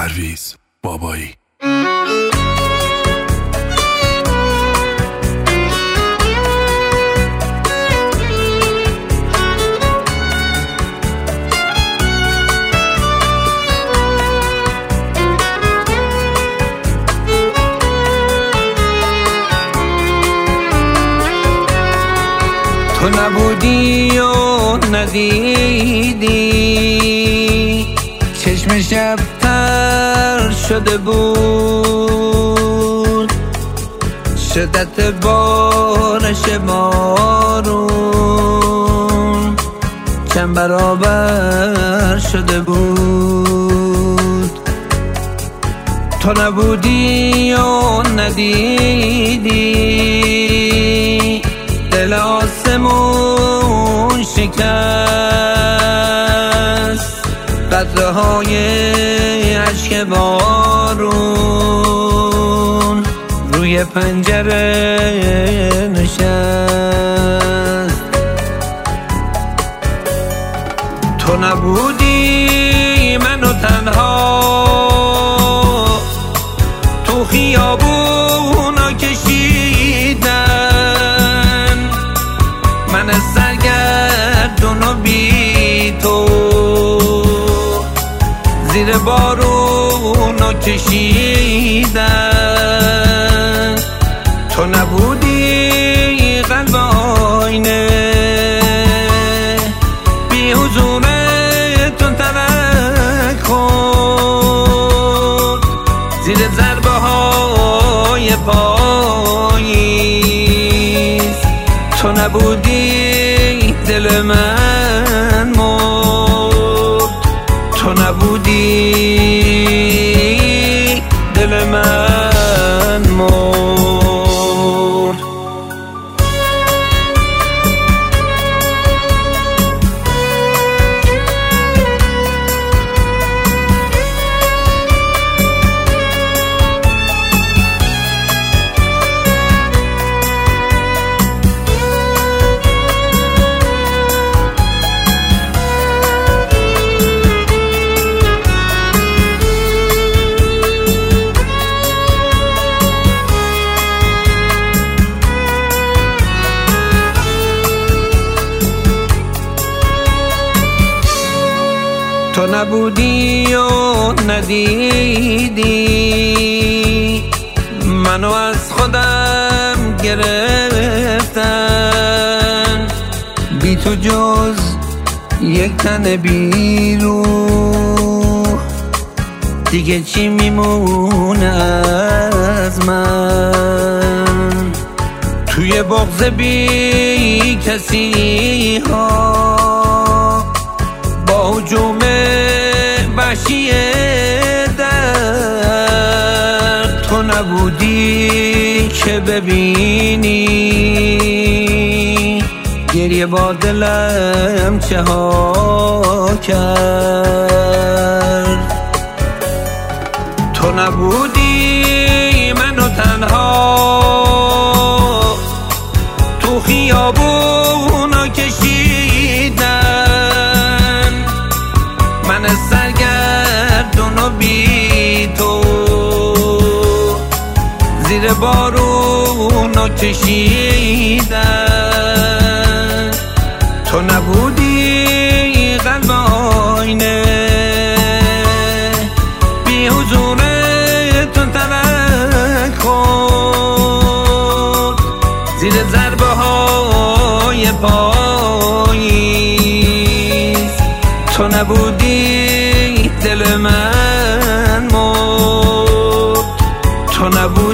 پرویز بابایی. تو نبودی و ندیدی، چشم شب تر شده بود، شدت بارش بارون چند برابر شده بود. تو نبودی و ندیدی، دل آسمون شکست، قطره‌های اشک بارون روی پنجره نشست. تو نبودی منو تنها تو خیابونا کشیدن، من سرگردون و بی تو زیر بارونو کشیدن. تو نبودی قلب آینه بی حضورتون ترک خورد، زیر ضربه های پاییز. تو نبودی دل من مرد، تو نبودی دل من مرد. تو نبودی و ندیدی، منو از خودم گرفتن، بی تو جز یک تن بی روح دیگه چی میمونه از من؟ توی بغض بی کسی ها با هجوم وحشی درد، تو نبودی که ببینی گریه با دلم چه ها کرد. تو نبودی منو تنها تو خیابونا کشیدن، من سرگردون و بی تو زیر بارونو کشیدن. تو نبودی قلب آینه بی حضورتون ترک خورد، زیر ضربه های پاییز. تو نبودی دل من مرد، تو نبودی